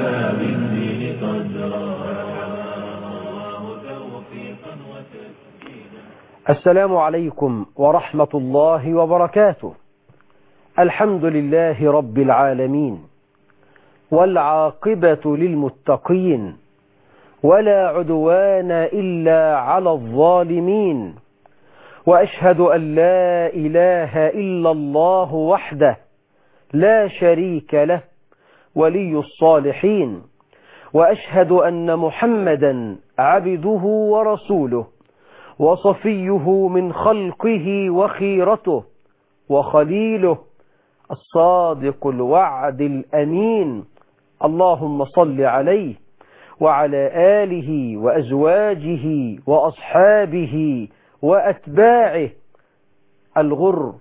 لنا بالدين قدرا. الله توفيقا وتسديدا. السلام عليكم ورحمة الله وبركاته. الحمد لله رب العالمين، والعاقبة للمتقين، ولا عدوان إلا على الظالمين، وأشهد أن لا إله إلا الله وحده لا شريك له ولي الصالحين، وأشهد أن محمدا عبده ورسوله وصفيه من خلقه وخيرته وخليله الصادق الوعد الأمين. اللهم صل عليه وعلى آله وأزواجه وأصحابه وأتباعه الغر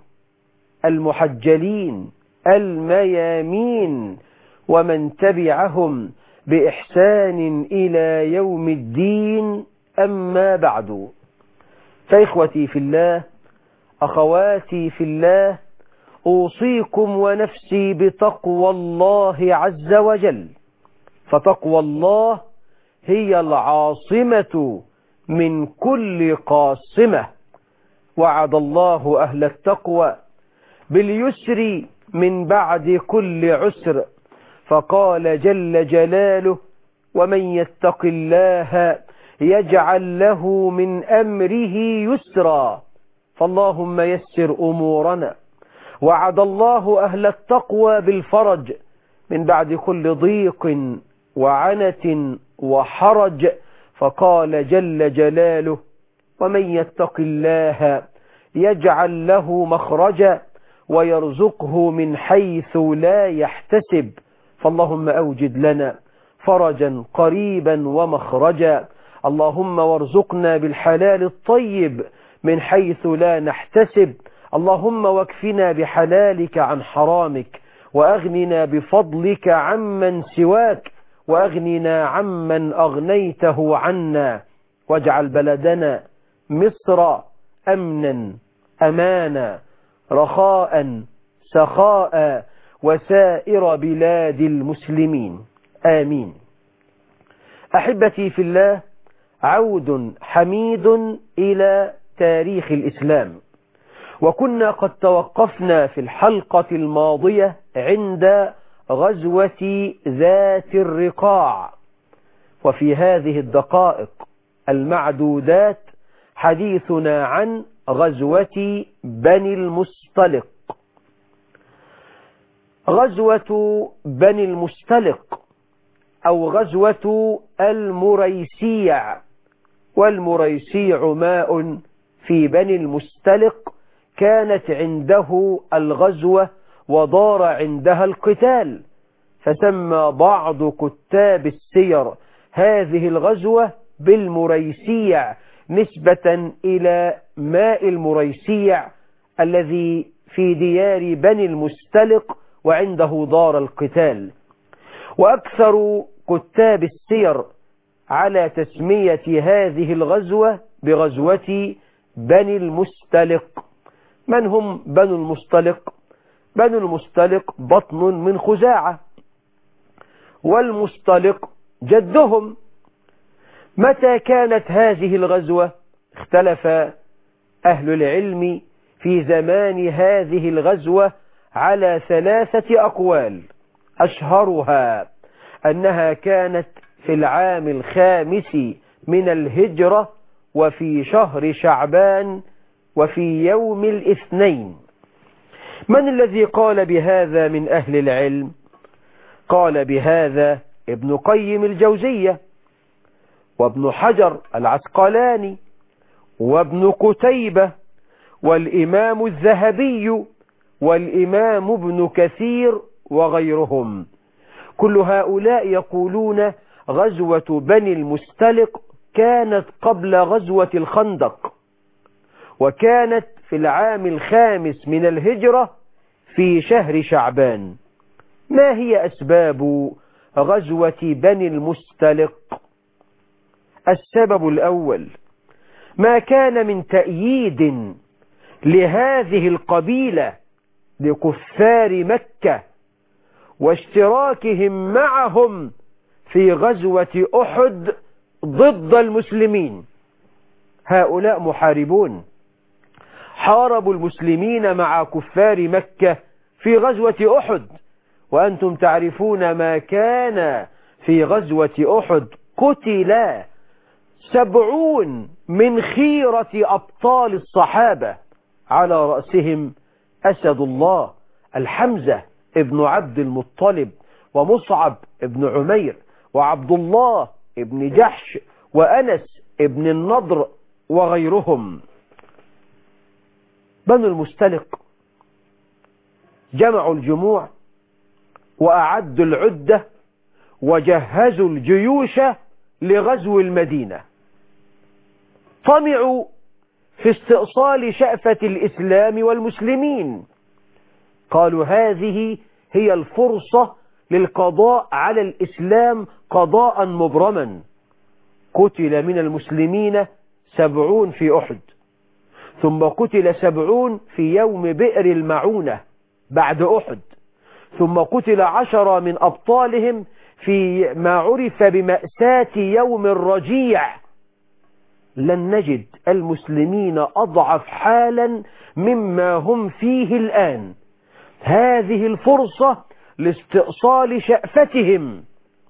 المحجلين الميامين، ومن تبعهم بإحسان إلى يوم الدين. أما بعد، فإخوتي في الله، أخواتي في الله، أوصيكم ونفسي بتقوى الله عز وجل، فتقوى الله هي العاصمة من كل قاصمة. وعد الله أهل التقوى باليسر من بعد كل عسر، فقال جل جلاله: ومن يتق الله يجعل له من أمره يسرا. فاللهم يسر أمورنا. وعد الله أهل التقوى بالفرج من بعد كل ضيق وعنة وحرج، فقال جل جلاله: ومن يتق الله يجعل له مخرجا ويرزقه من حيث لا يحتسب. فاللهم أوجد لنا فرجا قريبا ومخرجا. اللهم وارزقنا بالحلال الطيب من حيث لا نحتسب. اللهم واكفنا بحلالك عن حرامك، وأغننا بفضلك عمن سواك، وأغننا عمن أغنيته عنا. واجعل بلدنا مصر أمنا أمانا رخاء سخاء، وسائر بلاد المسلمين، آمين. أحبتي في الله، عود حميد إلى تاريخ الإسلام. وكنا قد توقفنا في الحلقة الماضية عند غزوة ذات الرقاع، وفي هذه الدقائق المعدودات حديثنا عن غزوة بني المصطلق. غزوة بني المصطلق أو غزوة المريسيع، والمريسيع ماء في بني المصطلق، كانت عنده الغزوة ودار عندها القتال، فسمى بعض كتاب السير هذه الغزوة بالمريسيع نسبة إلى ماء المريسيع الذي في ديار بني المصطلق وعنده دار القتال. وأكثر كتاب السير على تسمية هذه الغزوة بغزوة بني المصطلق. من هم بنو المصطلق؟ بنو المصطلق بطن من خزاعة، والمصطلق جدهم. متى كانت هذه الغزوة؟ اختلف أهل العلم في زمان هذه الغزوة على 3 أقوال، أشهرها أنها كانت في العام 5 من الهجرة، وفي شهر شعبان، وفي يوم الاثنين. من الذي قال بهذا من أهل العلم؟ قال بهذا ابن قيم الجوزية، وابن حجر العسقلاني، وابن قتيبة، والإمام الذهبي، والإمام ابن كثير، وغيرهم. كل هؤلاء يقولون غزوة بني المصطلق كانت قبل غزوة الخندق، وكانت في العام 5 من الهجرة في شهر شعبان. ما هي أسباب غزوة بني المصطلق؟ السبب الأول ما كان من تأييد لهذه القبيلة لكفار مكة، واشتراكهم معهم في غزوة أحد ضد المسلمين. هؤلاء محاربون حاربوا المسلمين مع كفار مكة في غزوة أحد، وأنتم تعرفون ما كان في غزوة أحد. قتل 70 من خيرة أبطال الصحابة، على رأسهم أسد الله الحمزة ابن عبد المطلب، ومصعب ابن عمير، وعبد الله ابن جحش، وأنس ابن النضر، وغيرهم. بنو المستلق جمعوا الجموع وأعدوا العدة وجهزوا الجيوش لغزو المدينة. طمعوا في استئصال شأفة الإسلام والمسلمين. قالوا هذه هي الفرصة للقضاء على الإسلام قضاء مبرما. قتل من المسلمين 70 في أحد، ثم قتل 70 في يوم بئر المعونة بعد أحد، ثم قتل 10 من أبطالهم في ما عرف بمأساة يوم الرجيع. لن نجد المسلمين أضعف حالا مما هم فيه الآن. هذه الفرصة لاستئصال شأفتهم.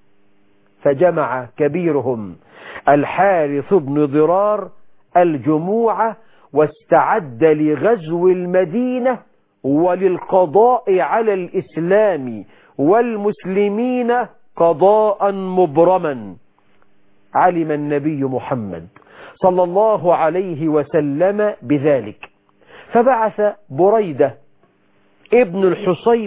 فجمع كبيرهم الحارث بن ضرار الجموع واستعد لغزو المدينة وللقضاء على الإسلام والمسلمين قضاء مبرما. علم النبي محمد صلى الله عليه وسلم بذلك، فبعث بريدة ابن الحصيب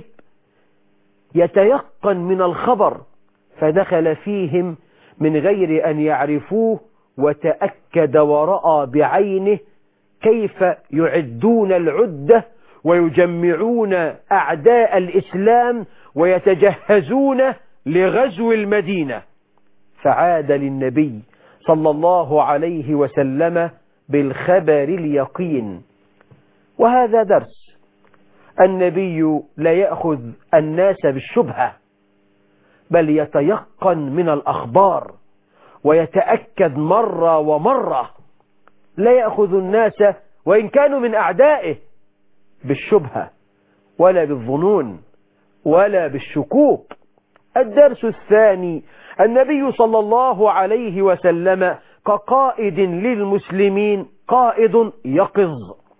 يتيقن من الخبر، فدخل فيهم من غير أن يعرفوه، وتأكد ورأى بعينه كيف يعدون العدة ويجمعون أعداء الإسلام ويتجهزون لغزو المدينة. فعاد للنبي صلى الله عليه وسلم بالخبر اليقين. وهذا درس: النبي لا يأخذ الناس بالشبهة، بل يتيقن من الأخبار ويتأكد مرة ومرة. لا يأخذ الناس وإن كانوا من أعدائه بالشبهة ولا بالظنون ولا بالشكوك. الدرس الثاني: النبي صلى الله عليه وسلم كقائد للمسلمين قائد يقظ،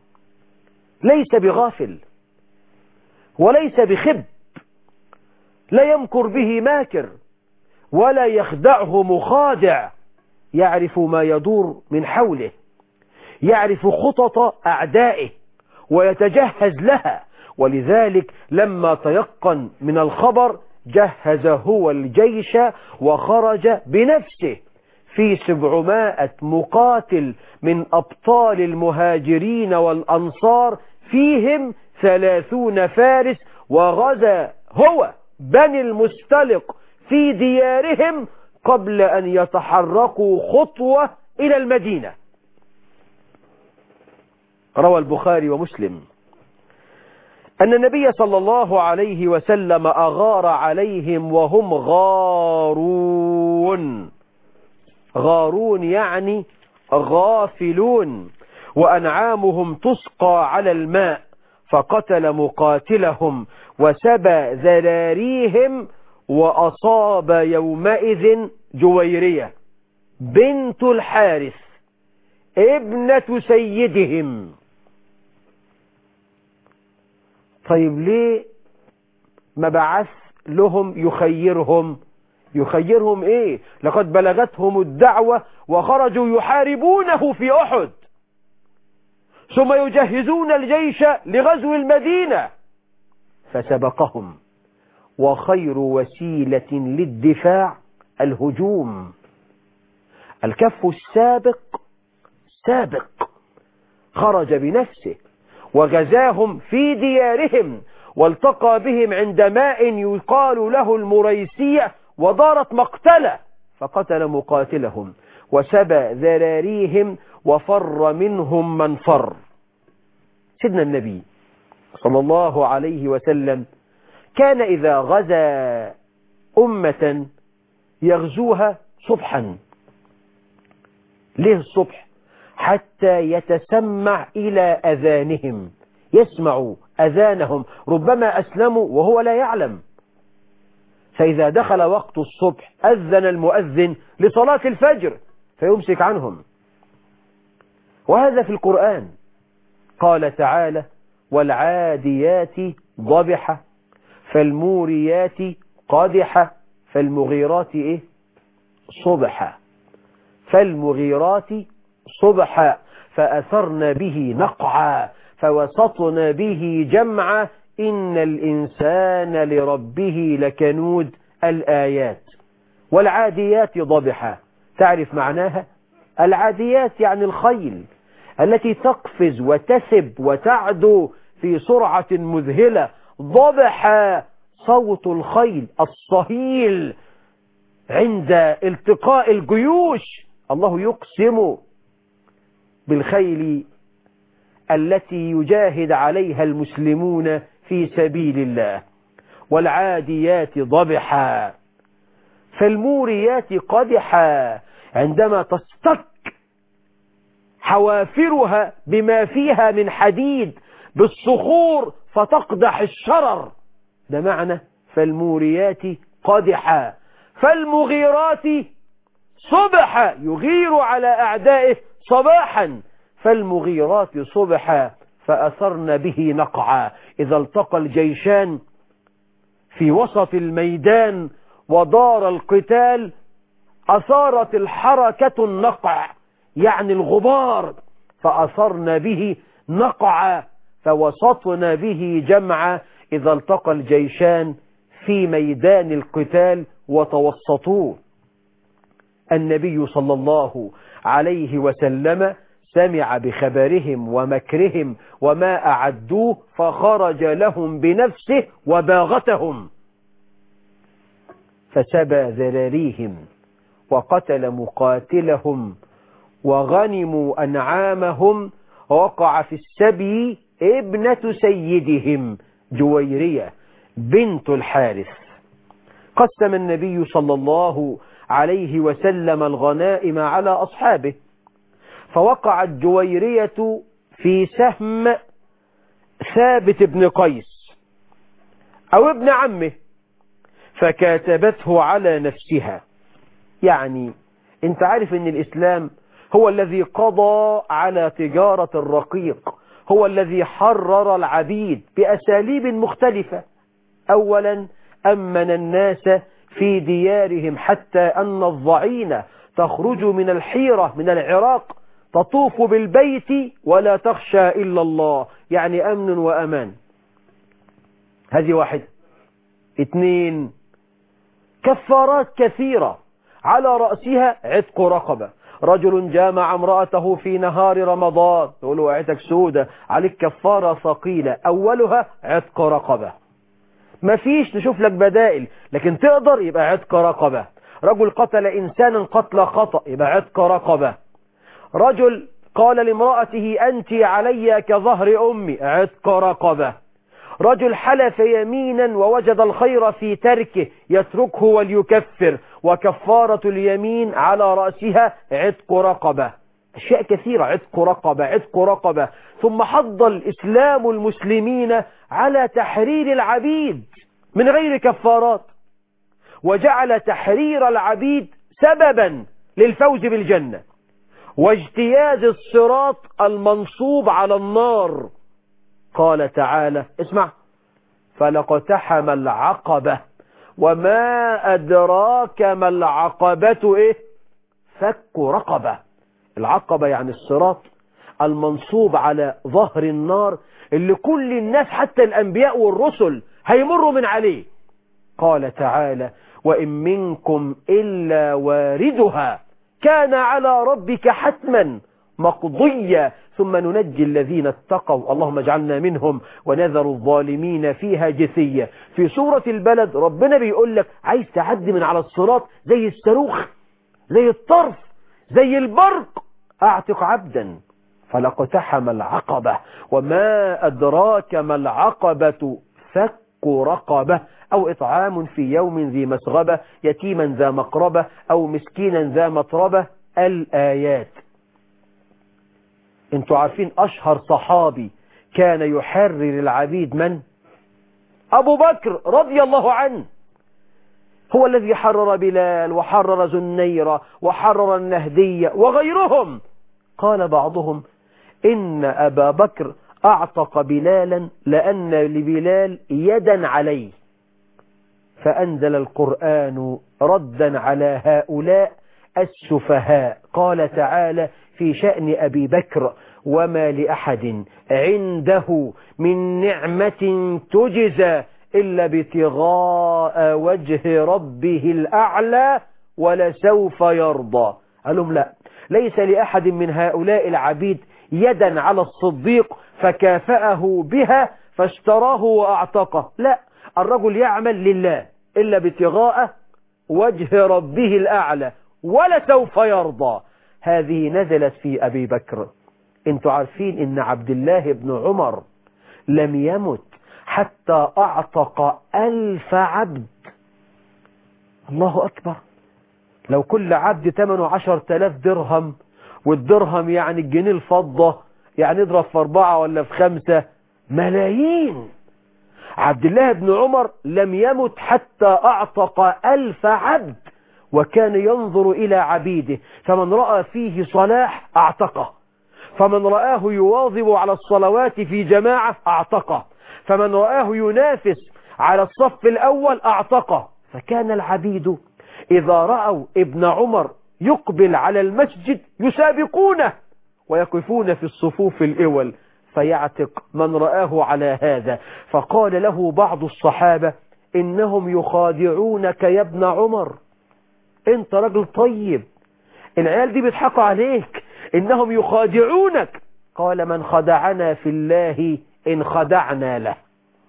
ليس بغافل وليس بخب، لا يمكر به ماكر ولا يخدعه مخادع. يعرف ما يدور من حوله، يعرف خطط أعدائه ويتجهز لها. ولذلك لما تيقن من الخبر جهز هو الجيش وخرج بنفسه في 700 مقاتل من أبطال المهاجرين والأنصار، فيهم 30 فارس، وغزا هو بني المستلق في ديارهم قبل أن يتحركوا خطوة إلى المدينة. روى البخاري ومسلم أن النبي صلى الله عليه وسلم أغار عليهم وهم غارون. غارون يعني غافلون، وأنعامهم تسقى على الماء، فقتل مقاتلهم وسبى ذراريهم، وأصاب يومئذ جويرية بنت الحارث ابنة سيدهم. طيب ليه ما بعث لهم يخيرهم ايه؟ لقد بلغتهم الدعوة وخرجوا يحاربونه في أحد، ثم يجهزون الجيش لغزو المدينة. فسبقهم، وخير وسيلة للدفاع الهجوم. الكف السابق سابق، خرج بنفسه وغزاهم في ديارهم، والتقى بهم عند ماء يقال له المريسية، ودارت مقتلة، فقتل مقاتلهم وسبى ذراريهم وفر منهم من فر. سيدنا النبي صلى الله عليه وسلم كان إذا غزا أمة يغزوها صبحا. ليه الصبح؟ حتى يتسمع إلى أذانهم، يسمع أذانهم، ربما أسلموا وهو لا يعلم. فإذا دخل وقت الصبح أذن المؤذن لصلاة الفجر فيمسك عنهم. وهذا في القرآن. قال تعالى: والعاديات ضبحة فالموريات قدحة فالمغيرات صبحا فالمغيرات صبحا فأثرن به نقعا فوسطن به جمعا إن الإنسان لربه لكنود. الآيات. والعاديات ضبحا، تعرف معناها؟ العاديات يعني الخيل التي تقفز وتثب وتعدو في سرعة مذهلة. ضبحا صوت الخيل الصهيل عند التقاء الجيوش. الله يقسم بالخيل التي يجاهد عليها المسلمون في سبيل الله. والعاديات ضبحا فالموريات قدحا، عندما تصطك حوافرها بما فيها من حديد بالصخور فتقدح الشرر. ده معنى فالموريات قدحا. فالمغيرات صبحا، يغير على أعدائه صباحا. فالمغيرات صبحا فأثرن به نقعا. إذا التقى الجيشان في وسط الميدان ودار القتال أثارت الحركة النقع، يعني الغبار، فأثرن به نقعا فوسطن به جمعا. إذا التقى الجيشان في ميدان القتال وتوسطوه. النبي صلى الله عليه وسلم سمع بخبرهم ومكرهم وما أعدوه فخرج لهم بنفسه وباغتهم فسبى ذراريهم وقتل مقاتلهم وغنموا أنعامهم. وقع في السبي ابنة سيدهم جويرية بنت الحارث. قسم النبي صلى الله عليه وسلم الغنائم على أصحابه، فوقعت جويرية في سهم ثابت بن قيس أو ابن عمه فكاتبته على نفسها. يعني انت عارف ان الإسلام هو الذي قضى على تجارة الرقيق، هو الذي حرر العبيد بأساليب مختلفة. أولا أمن الناس في ديارهم حتى أن الضعينة تخرج من الحيرة من العراق تطوف بالبيت ولا تخشى إلا الله، يعني أمن وأمان. هذه واحد. اثنين، كفارات كثيرة على رأسها عتق رقبة. رجل جامع امرأته في نهار رمضان، تقول له وعيتك سودة، عليك كفارة ثقيلة، أولها عتق رقبة. ما فيش نشوف لك بدائل، لكن تقدر يبقى عتق رقبة. رجل قتل إنسانا قتل خطأ يبقى عتق رقبة. رجل قال لامرأته أنت علي كظهر أمي، عتق رقبة. رجل حلف يمينا ووجد الخير في تركه يتركه وليكفر، وكفارة اليمين على رأسها عتق رقبة. أشياء كثيرة، عتق رقبة عتق رقبة. ثم حض الإسلام المسلمين على تحرير العبيد من غير كفارات، وجعل تحرير العبيد سببا للفوز بالجنة واجتياز الصراط المنصوب على النار. قال تعالى اسمع: فلقتحم العقبة وما أدراك ما العقبة فك رقبة. العقبة يعني الصراط المنصوب على ظهر النار اللي كل الناس حتى الأنبياء والرسل هيمروا من عليه. قال تعالى: وإن منكم إلا واردها كان على ربك حتما مقضيا ثم ننجي الذين اتقوا اللهم اجعلنا منهم ونذر الظالمين فيها جثيا. في سورة البلد ربنا بيقول لك عايز تعدي من على الصراط زي الصاروخ، زي الطرف، زي البرق، اعتق عبدا. فلقتحم العقبة وما أدراك ما العقبة فك رقبة. أو إطعام في يوم ذي مسغبة يتيما ذا مقربة أو مسكينا ذا مطربة. الآيات. انتوا عارفين أشهر صحابي كان يحرر العبيد من؟ أبو بكر رضي الله عنه، هو الذي حرر بلال وحرر زنيرة وحرر النهدية وغيرهم. قال بعضهم إن أبا بكر أعتق بلالا لأن لبلال يدا عليه، فأنزل القرآن ردا على هؤلاء السفهاء. قال تعالى في شأن أبي بكر وما لأحد عنده من نعمة تجزى إلا ابتغاء وجه ربه الأعلى ولسوف يرضى. قال لهم لا، ليس لأحد من هؤلاء العبيد يدا على الصديق فكافأه بها فاشتراه وأعتقه، لا، الرجل يعمل لله إلا ابتغاء وجه ربه الأعلى ولسوف يرضى. هذه نزلت في أبي بكر. انتوا عارفين ان عبد الله بن عمر لم يمت حتى أعتق 1000 عبد. الله أكبر. لو كل عبد ثمنه 10,000 درهم، والدرهم يعني الجنيه الفضة، يعني اضرب في 4 ولا في 5 ملايين. عبد الله بن عمر لم يمت حتى أعتق 1000 عبد، وكان ينظر إلى عبيده، فمن رأى فيه صلاح أعتقه، فمن رآه يواظب على الصلوات في جماعة أعتقه، فمن رآه ينافس على الصف الأول أعتقه. فكان العبيد إذا رأوا ابن عمر يقبل على المسجد يسابقونه ويقفون في الصفوف الأول فيعتق من رآه على هذا. فقال له بعض الصحابة إنهم يخادعونك يا ابن عمر، انت رجل طيب، العيال دي بيضحكوا عليك، إنهم يخادعونك. قال من خدعنا في الله إن خدعنا له،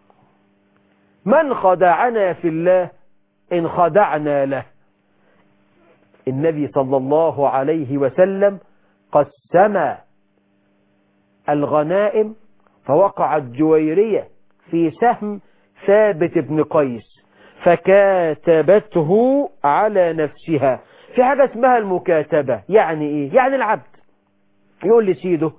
من خدعنا في الله إن خدعنا له. النبي صلى الله عليه وسلم قسم الغنائم، فوقعت جويرية في سهم ثابت بن قيس فكاتبته على نفسها. في حاجة اسمها المكاتبة. يعني ايه؟ يعني العبد يقول لسيده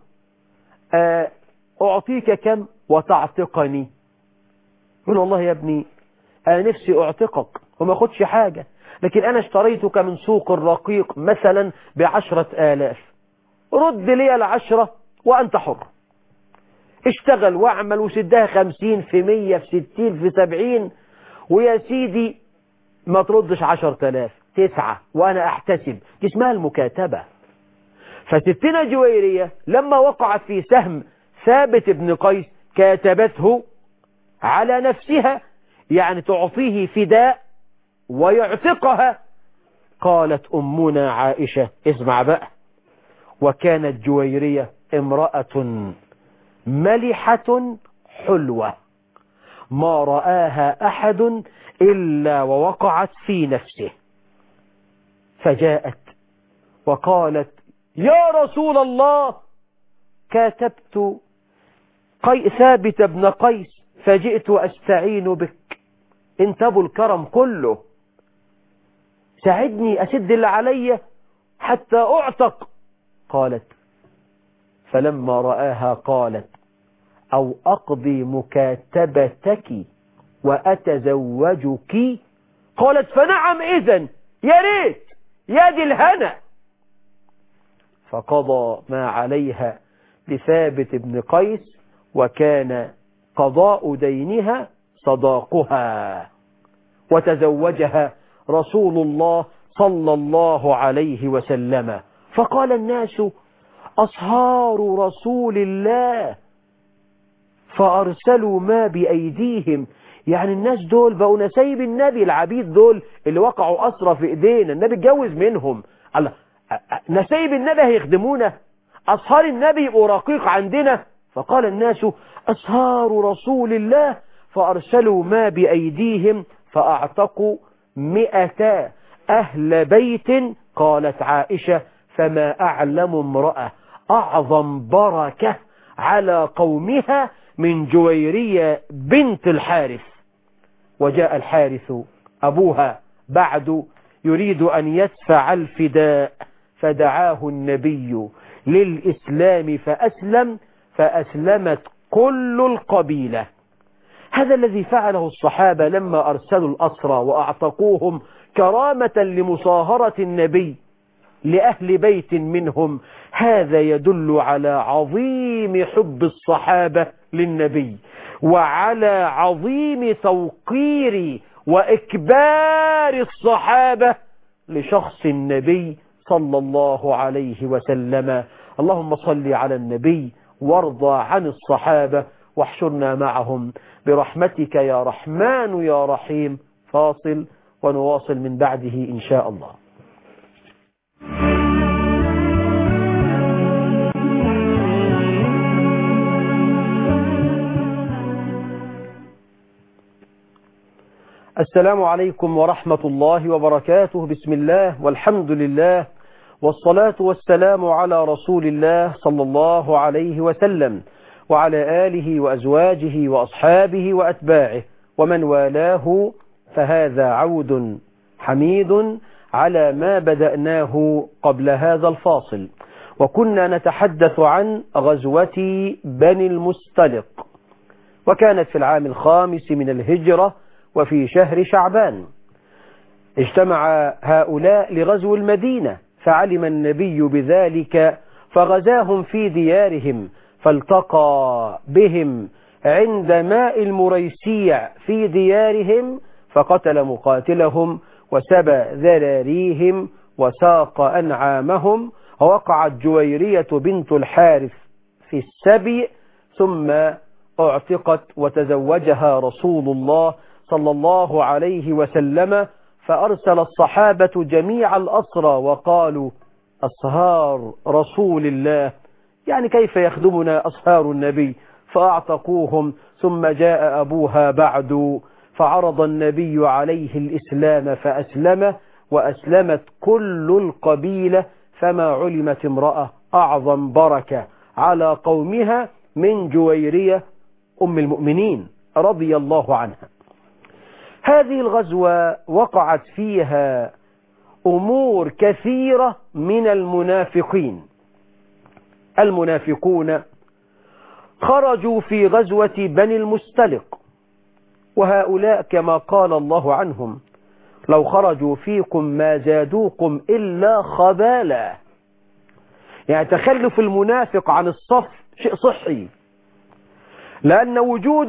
أعطيك كم وتعتقني، يقول والله يا ابني أنا نفسي أعتقك وما أخدش حاجة، لكن أنا اشتريتك من سوق الرقيق مثلا ب10,000، رد لي 10 وأنت حر، اشتغل واعمل وسدها 50 في 100 في 60 في 70، ويا سيدي ما تردش 10,000، 9 وأنا أحتسب. دي اسمها المكاتبة. فستنا جويرية لما وقعت في سهم ثابت بن قيس كاتبته على نفسها، يعني تعطيه فداء ويعتقها. قالت أمنا عائشة، اسمع بقى، وكانت جويرية امرأة ملحة حلوة ما رآها أحد إلا ووقعت في نفسه، فجاءت وقالت يا رسول الله كاتبت ثابت بن قيس فجئت أستعين بك، انت ابو الكرم كله، ساعدني أسد اللي علي حتى أعتق. قالت فلما رآها قالت أو أقضي مكاتبتك وأتزوجك. قالت فنعم إذن، يا ريت يا دي الهنا. فقضى ما عليها لثابت بن قيس، وكان قضاء دينها صداقها، وتزوجها رسول الله صلى الله عليه وسلم. فقال الناس أصهار رسول الله، فأرسلوا ما بأيديهم. يعني الناس دول بقوا نسايب النبي، العبيد دول اللي وقعوا أسرى في إيدينا، النبي اتجوز منهم، الله، نسايب النبي هيخدمونا، أصهار النبي يبقوا رقيق عندنا. فقال الناس أصهار رسول الله، فأرسلوا ما بأيديهم فأعتقوا 100 أهل بيت. قالت عائشة فما أعلم امرأة أعظم بركة على قومها من جويرية بنت الحارث. وجاء الحارث أبوها بعد يريد أن يدفع الفداء، فدعاه النبي للإسلام فأسلم، فأسلمت كل القبيلة. هذا الذي فعله الصحابة لما أرسلوا الأسرى وأعتقوهم كرامة لمصاهرة النبي لأهل بيت منهم. هذا يدل على عظيم حب الصحابة للنبي، وعلى عظيم توقير وإكبار الصحابة لشخص النبي صلى الله عليه وسلم. اللهم صل على النبي وارضى عن الصحابة واحشرنا معهم برحمتك يا رحمن يا رحيم. فاصل ونواصل من بعده إن شاء الله. السلام عليكم ورحمة الله وبركاته. بسم الله والحمد لله والصلاة والسلام على رسول الله صلى الله عليه وسلم وعلى آله وأزواجه وأصحابه وأتباعه ومن والاه. فهذا عود حميد على ما بدأناه قبل هذا الفاصل، وكنا نتحدث عن غزوة بني المستلق، وكانت في العام 5 من الهجرة وفي شهر شعبان. اجتمع هؤلاء لغزو المدينة، فعلم النبي بذلك فغزاهم في ديارهم، فالتقى بهم عند ماء المريسيع في ديارهم، فقتل مقاتلهم وسبى ذراريهم وساق أنعامهم. ووقعت جويرية بنت الحارث في السبي، ثم اعتقت وتزوجها رسول الله صلى الله عليه وسلم، فأرسل الصحابة جميع الأسرى وقالوا: أصهار رسول الله، يعني كيف يخدمنا أصهار النبي؟ فأعتقوهم. ثم جاء أبوها بعد، فعرض النبي عليه الإسلام فأسلم، وأسلمت كل القبيلة، فما علمت امرأة أعظم بركة على قومها من جويرية أم المؤمنين رضي الله عنها. هذه الغزوة وقعت فيها أمور كثيرة من المنافقين. المنافقون خرجوا في غزوة بني المستلق، وهؤلاء كما قال الله عنهم: لو خرجوا فيكم ما زادوكم إلا خبالا. يعني تخلف المنافق عن الصف شيء صحي، لأن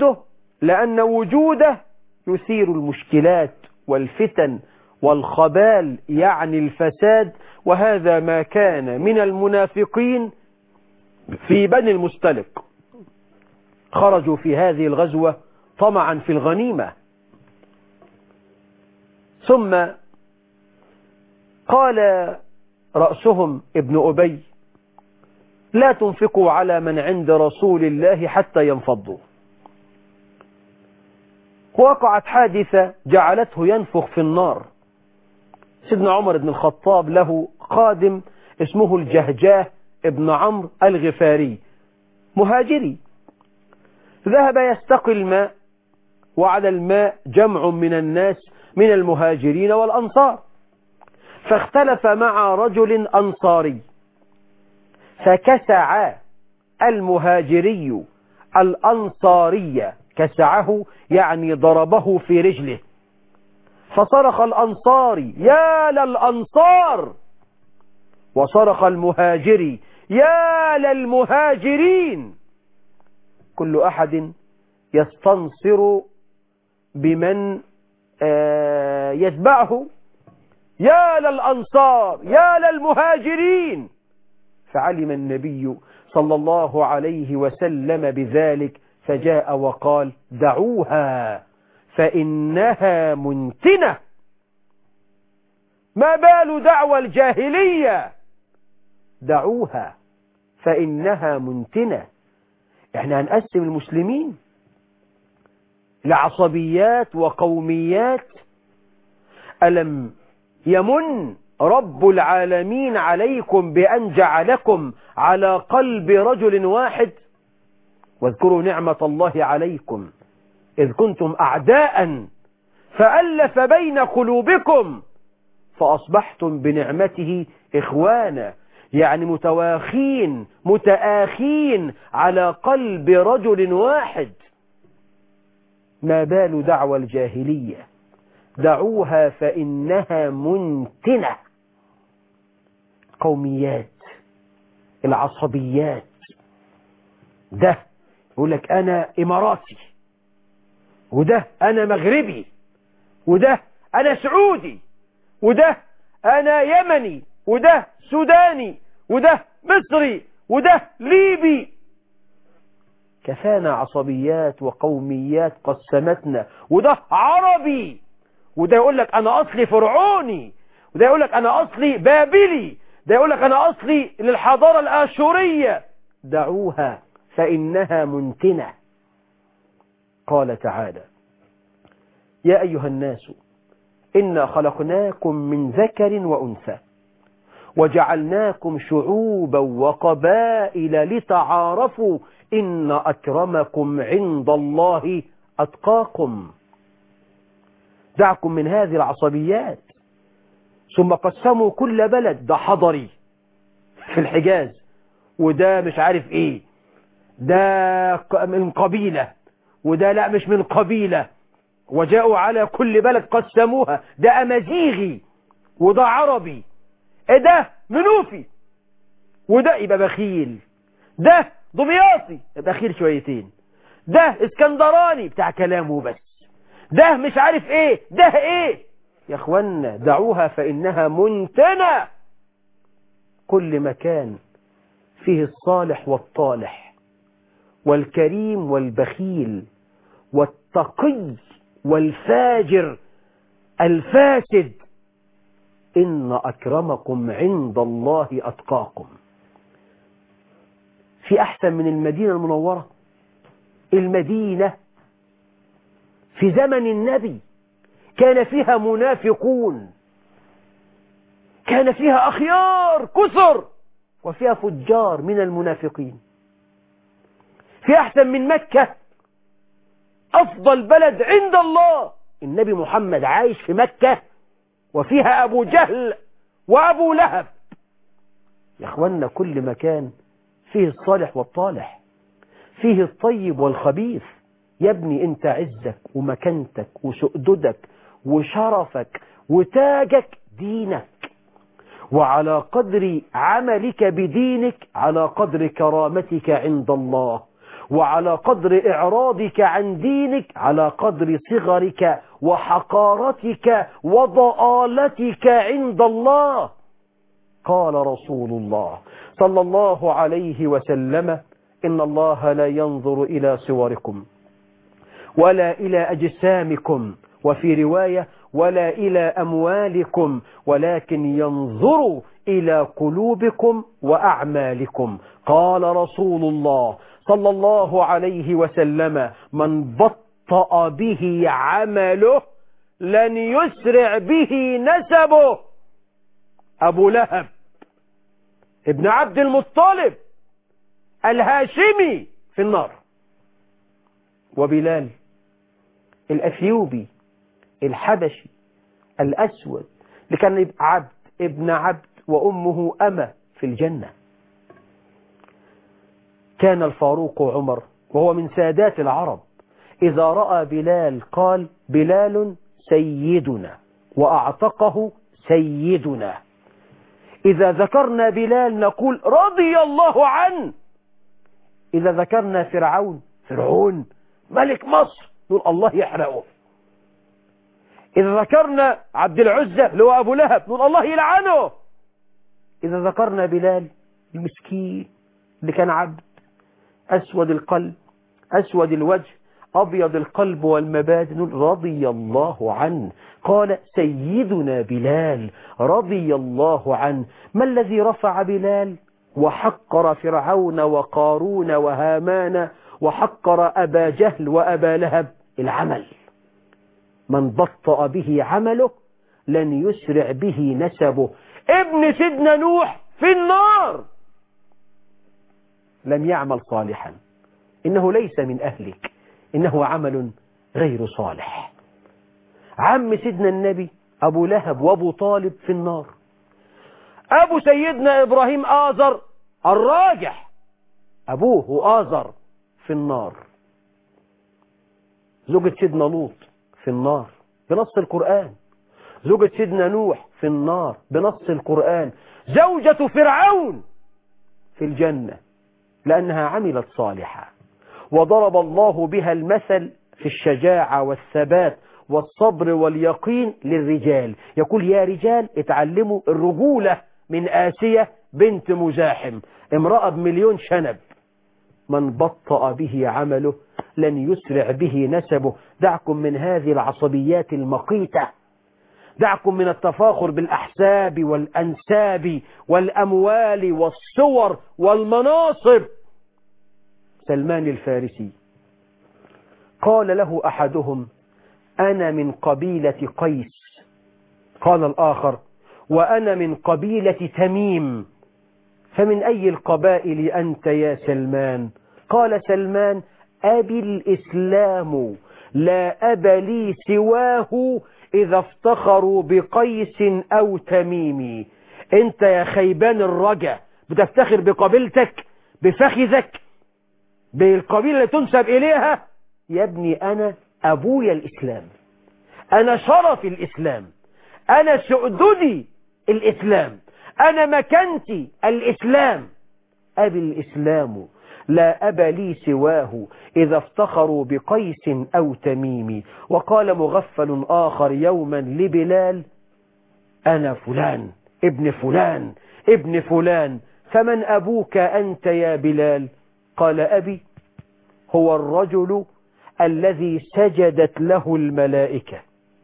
وجوده يثير المشكلات والفتن والخبال، يعني الفساد، وهذا ما كان من المنافقين في بني المستلق. خرجوا في هذه الغزوة طمعا في الغنيمة. ثم قال رأسهم ابن أبي: لا تنفقوا على من عند رسول الله حتى ينفضوا. وقعت حادثة جعلته ينفخ في النار. سيدنا عمر بن الخطاب له خادم اسمه الجهجاه ابن عمرو الغفاري، مهاجري، ذهب يستقي الماء، وعلى الماء جمع من الناس من المهاجرين والأنصار، فاختلف مع رجل أنصاري، فكسع المهاجري الأنصاري، كسعه يعني ضربه في رجله، فصرخ الأنصاري: يا للأنصار! وصرخ المهاجري: يا للمهاجرين! كل أحد يستنصر بمن يتبعه: يا للأنصار، يا للمهاجرين! فعلم النبي صلى الله عليه وسلم بذلك، فجاء وقال: دعوها فإنها منتنة. ما بال دعوى الجاهلية؟ دعوها فإنها منتنة. احنا هنقسم المسلمين لعصبيات وقوميات؟ ألم يمن رب العالمين عليكم بأن جعلكم على قلب رجل واحد؟ واذكروا نعمة الله عليكم إذ كنتم أعداء فألف بين قلوبكم فأصبحتم بنعمته إخوانا، يعني متآخين على قلب رجل واحد. ما بال دعوى الجاهلية؟ دعوها فإنها منتنة. قوميات، العصبيات، ده يقول لك أنا إماراتي، وده أنا مغربي، وده أنا سعودي، وده أنا يمني، وده سوداني، وده مصري، وده ليبي. كفانا عصبيات وقوميات قسمتنا. وده عربي، وده يقول لك أنا أصلي فرعوني، وده يقول لك أنا أصلي بابلي، ده يقول لك أنا أصلي للحضارة الآشورية. دعوها فإنها منتنة. قال تعالى: يا أيها الناس إنا خلقناكم من ذكر وأنثى وجعلناكم شعوبا وقبائل لتعارفوا إن أكرمكم عند الله أتقاكم. دعكم من هذه العصبيات. ثم قسموا كل بلد، ده حضري في الحجاز، وده مش عارف ايه، ده من قبيلة، وده لا مش من قبيلة، وجاءوا على كل بلد قسموها، ده أمازيغي، وده عربي، ده منوفي، وده يبقى بخيل، ده دمياطي بخيل شويتين، ده اسكندراني بتاع كلامه بس، ده مش عارف ايه، ده ايه. يا اخوانا دعوها فإنها منتنة. كل مكان فيه الصالح والطالح، والكريم والبخيل، والتقي والفاجر الفاسد، إن أكرمكم عند الله أتقاكم. في أحسن من المدينة المنورة؟ المدينة في زمن النبي كان فيها منافقون، كان فيها أخيار كثر، وفيها فجار من المنافقين. في أحسن من مكة؟ أفضل بلد عند الله النبي محمد عايش في مكة، وفيها أبو جهل وأبو لهب. يا أخوانا كل مكان فيه الصالح والطالح، فيه الطيب والخبيث. يا ابني انت عزك ومكانتك وسؤددك وشرفك وتاجك دينك، وعلى قدر عملك بدينك على قدر كرامتك عند الله، وعلى قدر إعراضك عن دينك على قدر صغرك وحقارتك وضآلتك عند الله. قال رسول الله صلى الله عليه وسلم: إن الله لا ينظر إلى صوركم ولا إلى أجسامكم، وفي رواية ولا إلى أموالكم، ولكن ينظر إلى قلوبكم وأعمالكم. قال رسول الله صلى الله عليه وسلم: من بطأ به عمله لن يسرع به نسبه. أبو لهب ابن عبد المطلب الهاشمي في النار، وبلال الأثيوبي الحبشي الأسود اللي كان عبد ابن عبد وأمه أمة في الجنة. كان الفاروق عمر وهو من سادات العرب إذا رأى بلال قال: بلال سيدنا، وأعتقه سيدنا. إذا ذكرنا بلال نقول رضي الله عنه. إذا ذكرنا فرعون ملك مصر نقول الله يحرقه. إذا ذكرنا عبد العزة اللي هو أبو لهب نقول الله يلعنه. إذا ذكرنا بلال المسكين اللي كان عبد أسود القلب أسود الوجه أبيض القلب والمبادئ نقول رضي الله عنه. قال سيدنا بلال رضي الله عنه. ما الذي رفع بلال وحقر فرعون وقارون وهامان وحقر أبا جهل وأبا لهب؟ العمل. من بطأ به عمله لن يسرع به نسبه. ابن سيدنا نوح في النار لم يعمل صالحا، إنه ليس من أهلك، إنه عمل غير صالح. عم سيدنا النبي أبو لهب وأبو طالب في النار. أبو سيدنا إبراهيم آزر الراجح أبوه آزر في النار. زوجة سيدنا لوط في النار بنص القرآن. زوجة سيدنا نوح في النار بنص القرآن. زوجة فرعون في الجنة لأنها عملت صالحا. وضرب الله بها المثل في الشجاعة والثبات والصبر واليقين للرجال. يقول يا رجال اتعلموا الرجولة من آسية بنت مزاحم، امرأة ب1,000,000 شنب. من بطأ به عمله لن يسرع به نسبه. دعكم من هذه العصبيات المقيتة، دعكم من التفاخر بالأحساب والأنساب والأموال والصور والمناصب. سلمان الفارسي قال له أحدهم أنا من قبيلة قيس، قال الآخر وأنا من قبيلة تميم، فمن أي القبائل أنت يا سلمان؟ قال سلمان أبي الإسلام لا أب لي سواه إذا افتخروا بقيس أو تميمي. أنت يا خيبان الرجا بتفتخر بقبيلتك، بفخذك، بالقبيلة اللي تنسب إليها؟ يا ابني أنا أبويا الإسلام، أنا شرف الإسلام، أنا سؤددي الإسلام، أنا مكانتي الإسلام. أبي الإسلام لا أب لي سواه إذا افتخروا بقيس أو تميم. وقال مغفل آخر يوما لبلال أنا فلان ابن فلان ابن فلان، فمن أبوك أنت يا بلال؟ قال أبي هو الرجل الذي سجدت له الملائكة.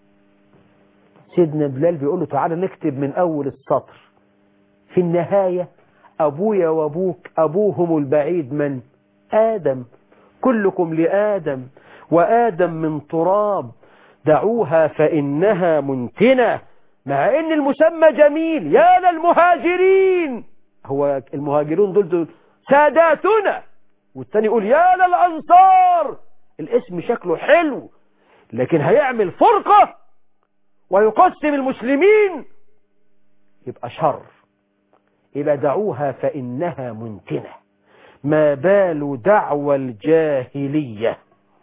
سيدنا بلال بيقول له تعالى نكتب من أول السطر. في النهاية أبويا وأبوك أبوهم البعيد من آدم، كلكم لآدم وآدم من تراب، دعوها فإنها منتنة. مع إن المسمى جميل، يا للمهاجرين، هو المهاجرون دول ساداتنا، والتاني يقول يا للأنصار، الاسم شكله حلو لكن هيعمل فرقة ويقسم المسلمين يبقى شر. إذا دعوها فإنها منتنة، ما بال دعوى الجاهلية.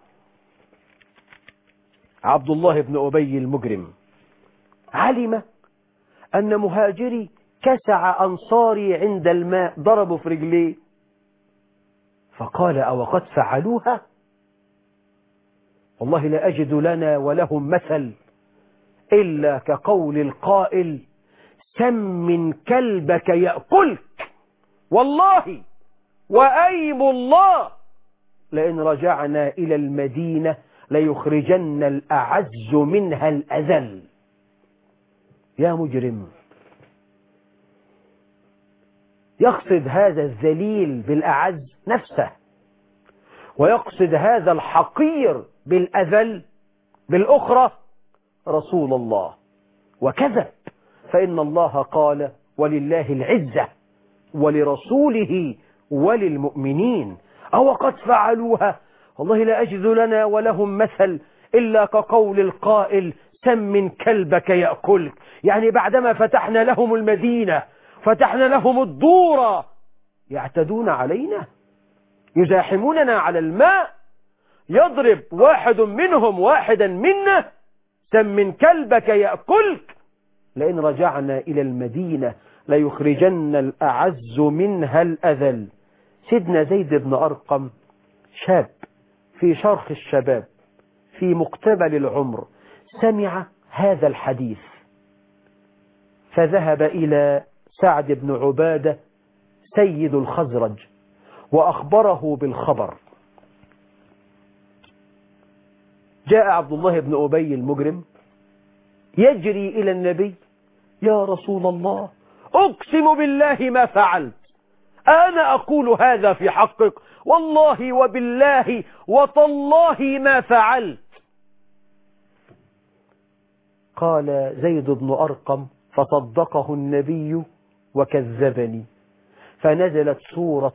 عبد الله بن أبي المجرم علم أن مهاجري كسع أنصاري عند الماء، ضربوا في رجليه، فقال أو قد فعلوها؟ والله لا أجد لنا ولهم مثل إلا كقول القائل سمن كلبك يأكلك، والله وأيم الله لئن رجعنا إلى المدينة ليخرجن الأعز منها الأذل. يا مجرم، يقصد هذا الذليل بالأعز نفسه، ويقصد هذا الحقير بالأذل بالأخرى رسول الله، وكذب. فإن الله قال ولله العزة ولرسوله وللمؤمنين. أو قد فعلوها؟ والله لا أجد لنا ولهم مثل إلا كقول القائل سمن كلبك يأكلك. يعني بعدما فتحنا لهم المدينة، فتحنا لهم الدورة، يعتدون علينا، يزاحموننا على الماء، يضرب واحد منهم واحدا منا، سمن كلبك يأكلك، لئن رجعنا إلى المدينة ليخرجن الأعز منها الأذل. سيدنا زيد بن أرقم شاب في شرخ الشباب في مقتبل العمر، سمع هذا الحديث فذهب إلى سعد بن عبادة سيد الخزرج وأخبره بالخبر. جاء عبد الله بن أبي المجرم يجري إلى النبي يا رسول الله أقسم بالله ما فعلت، أنا أقول هذا في حقك، والله وبالله وتالله ما فعلت. قال زيد بن أرقم فصدقه النبي وكذبني، فنزلت سورة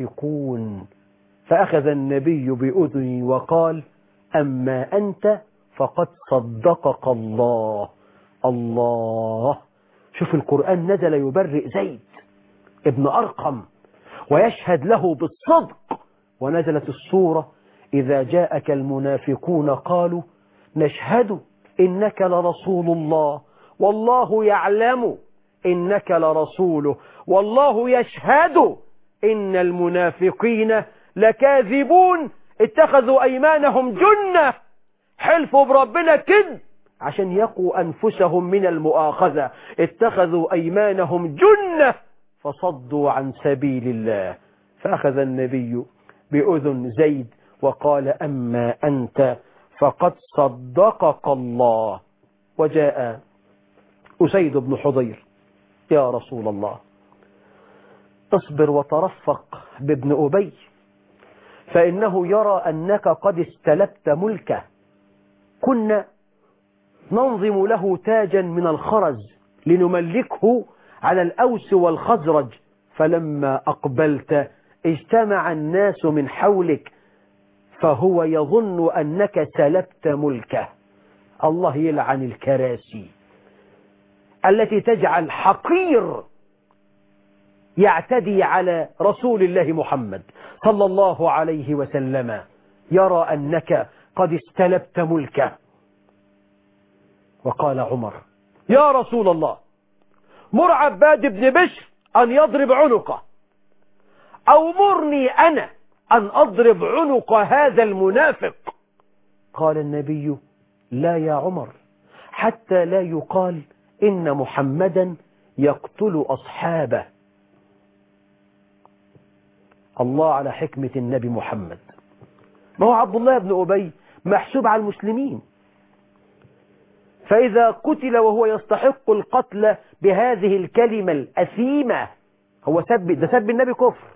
المنافقون، فأخذ النبي بأذني وقال أما أنت فقد صدقك الله. الله، شوف القرآن نزل يبرئ زيد ابن أرقم ويشهد له بالصدق، ونزلت السورة إذا جاءك المنافقون قالوا نشهد إنك لرسول الله والله يعلم إنك لرسوله والله يشهد إن المنافقين لكاذبون. اتخذوا أيمانهم جنة، حلفوا بربنا كذب عشان يقوا أنفسهم من المؤاخذة. اتخذوا أيمانهم جنة فصدوا عن سبيل الله. فأخذ النبي بأذن زيد وقال أما أنت فقد صدقك الله. وجاء أسيد بن حضير يا رسول الله اصبر وترفق بابن أبي فإنه يرى أنك قد استلبت ملكه، كنا ننظم له تاجا من الخرز لنملكه على الأوس والخزرج، فلما أقبلت اجتمع الناس من حولك فهو يظن أنك سلبت ملكه. الله يلعن الكراسي التي تجعل حقير يعتدي على رسول الله محمد صلى الله عليه وسلم يرى أنك قد استلبت ملكه. وقال عمر يا رسول الله مر عباد بن بشر أن يضرب عنقه، أو مرني أنا أن أضرب عنق هذا المنافق. قال النبي لا يا عمر، حتى لا يقال إن محمدا يقتل أصحابه. الله على حكمة النبي محمد. ما هو عبد الله بن أبي محسوب على المسلمين، فإذا قتل وهو يستحق القتل بهذه الكلمة الأثيمة، هو سب النبي كفر،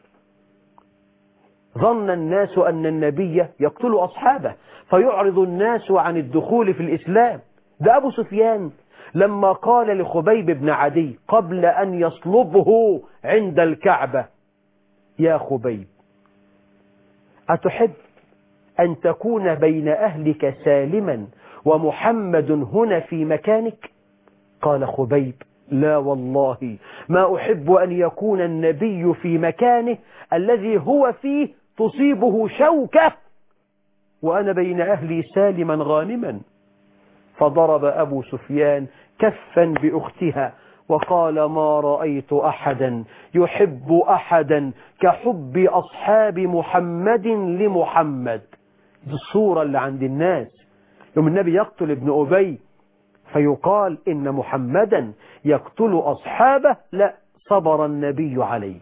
ظن الناس أن النبي يقتل أصحابه فيعرض الناس عن الدخول في الإسلام. ده أبو سفيان لما قال لخبيب بن عدي قبل أن يصلبه عند الكعبة يا خبيب أتحب أن تكون بين أهلك سالما ومحمد هنا في مكانك؟ قال خبيب لا والله ما أحب أن يكون النبي في مكانه الذي هو فيه تصيبه شوكة وأنا بين أهلي سالما غانما. فضرب أبو سفيان كفا بأختها وقال ما رأيت أحدا يحب أحدا كحب أصحاب محمد لمحمد. دي الصورة اللي عند الناس يوم النبي يقتل ابن أبي فيقال إن محمدا يقتل أصحابه، لا، صبر النبي عليه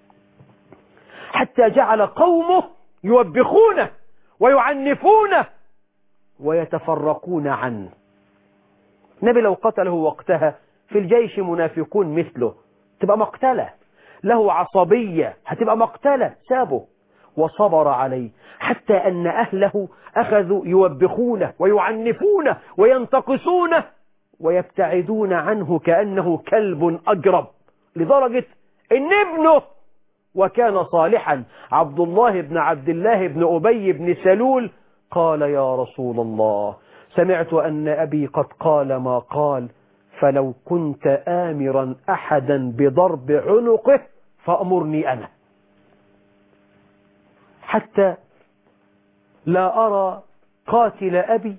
حتى جعل قومه يوبخونه ويعنفونه ويتفرقون عنه. النبي لو قتله وقتها في الجيش منافقون مثله تبقى مقتلة، له عصبية هتبقى مقتلة، سابه وصبر عليه حتى أن أهله أخذوا يوبخونه ويعنفونه وينتقصونه ويبتعدون عنه كأنه كلب أجرب، لدرجة أن ابنه وكان صالحا عبد الله بن عبد الله بن أبي بن سلول قال يا رسول الله سمعت أن أبي قد قال ما قال، فلو كنت آمرا أحدا بضرب عنقه فأمرني أنا، حتى لا أرى قاتل أبي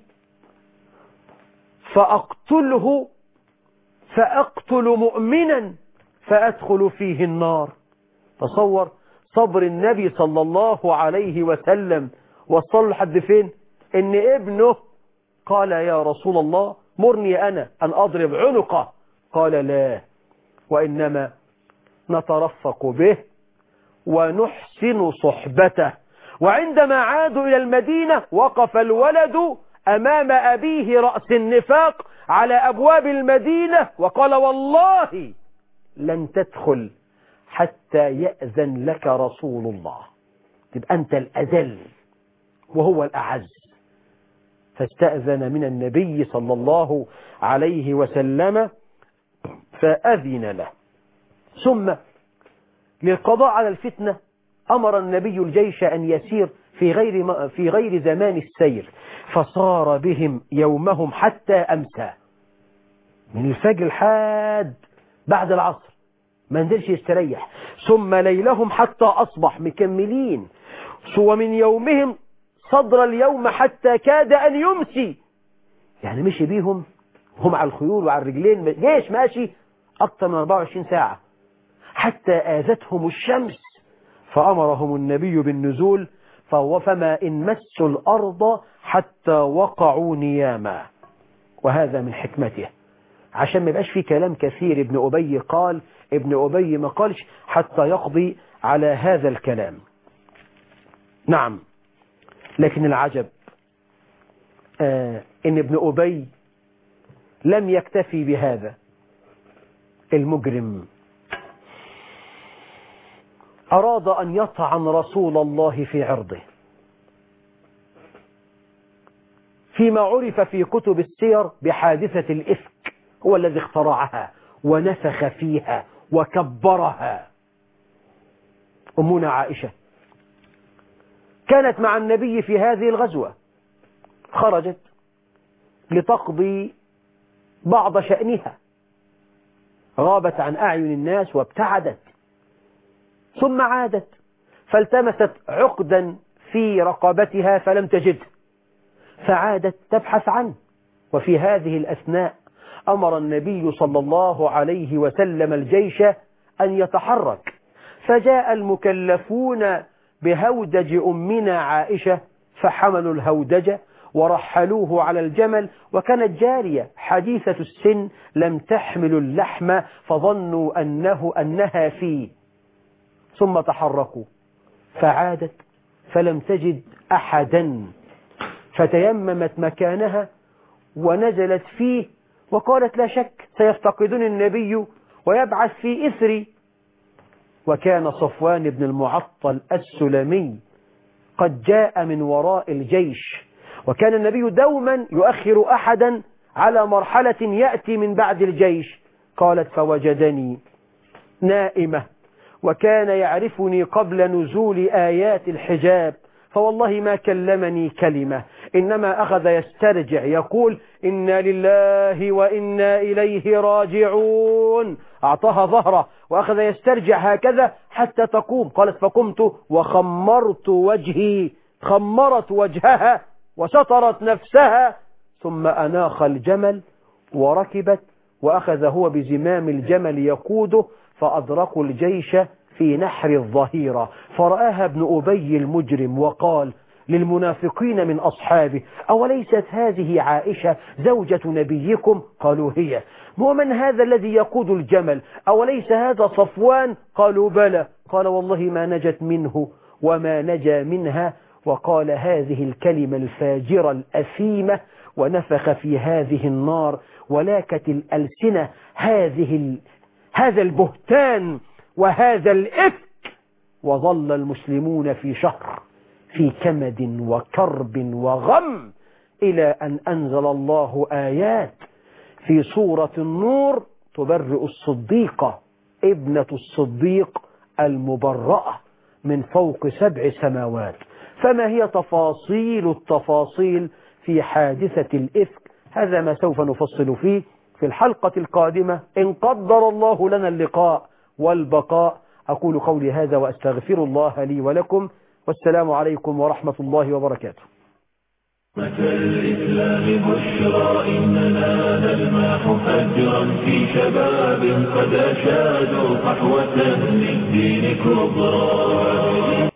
فأقتله فأقتل مؤمنا فأدخل فيه النار. تصور صبر النبي صلى الله عليه وسلم وصل لحد فين؟ إن ابنه قال يا رسول الله مرني أنا أن أضرب عنقه، قال لا، وإنما نترفق به ونحسن صحبته. وعندما عادوا إلى المدينة وقف الولد أمام أبيه رأس النفاق على أبواب المدينة وقال والله لن تدخل حتى يأذن لك رسول الله، تبقى أنت الأذل وهو الأعز. فاستأذن من النبي صلى الله عليه وسلم فأذن له. ثم للقضاء على الفتنة أمر النبي الجيش أن يسير في غير زمان السير، فصار بهم يومهم حتى أمسى، من الفجر لحد بعد العصر ما نزلش يستريح، ثم ليلهم حتى أصبح مكملين، ومن يومهم صدر اليوم حتى كاد أن يمسي، يعني مشي بيهم هم على الخيول وعلى الرجلين، جيش ماشي أكثر من 24 ساعة، حتى آذتهم الشمس فأمرهم النبي بالنزول، فما إن مسوا الأرض حتى وقعوا نياما. وهذا من حكمته، عشان ما يبقاش في كلام كثير ابن أبي قال، ابن أبي ما قالش، حتى يقضي على هذا الكلام. نعم، لكن العجب إن ابن أبي لم يكتفي بهذا، المجرم أراد أن يطعن رسول الله في عرضه، فيما عرف في كتب السير بحادثة الإفك، هو الذي اخترعها ونفخ فيها وكبرها. أمنا عائشة كانت مع النبي في هذه الغزوة، خرجت لتقضي بعض شأنها، غابت عن أعين الناس وابتعدت، ثم عادت فالتمست عقدا في رقبتها فلم تجده، فعادت تبحث عنه. وفي هذه الأثناء أمر النبي صلى الله عليه وسلم الجيش أن يتحرك، فجاء المكلفون بهودج أمنا عائشة فحملوا الهودج ورحلوه على الجمل، وكانت جارية حديثة السن لم تحمل اللحم فظنوا أنها فيه، ثم تحركوا، فعادت فلم تجد أحدا، فتيممت مكانها ونزلت فيه، وقالت لا شك سيفتقدون النبي ويبعث في إثري. وكان صفوان بن المعطل السلمي قد جاء من وراء الجيش، وكان النبي دوما يؤخر أحدا على مرحلة يأتي من بعد الجيش. قالت فوجدني نائمة، وكان يعرفني قبل نزول آيات الحجاب، فوالله ما كلمني كلمة، إنما أخذ يسترجع يقول إنا لله وإنا إليه راجعون، أعطاها ظهره وأخذ يسترجع هكذا حتى تقوم. قالت فقمت وخمرت وجهي، خمرت وجهها وسترت نفسها، ثم أناخ الجمل وركبت، وأخذ هو بزمام الجمل يقوده، فأدركوا الجيش في نحر الظهيرة، فرآها ابن أبي المجرم وقال للمنافقين من أصحابه أوليست هذه عائشة زوجة نبيكم؟ قالوا هي. ومن هذا الذي يقود الجمل؟ أوليس هذا صفوان؟ قالوا بلى. قال والله ما نجت منه وما نجا منها، وقال هذه الكلمة الفاجرة الأثيمة، ونفخ في هذه النار ولاكت الألسنة هذا البهتان وهذا الإفك، وظل المسلمون في شهر في كمد وكرب وغم، إلى أن أنزل الله آيات في سورة النور تبرئ الصديقة ابنة الصديق المبرأة من فوق 7 سماوات. فما هي تفاصيل التفاصيل في حادثة الإفك؟ هذا ما سوف نفصل فيه في الحلقة القادمة إن قدر الله لنا اللقاء والبقاء. أقول قولي هذا وأستغفر الله لي ولكم، والسلام عليكم ورحمة الله وبركاته. الإسلام بشرى إننا نلمح فجرا في شباب قد أشادوا صحوة للدين كبرى.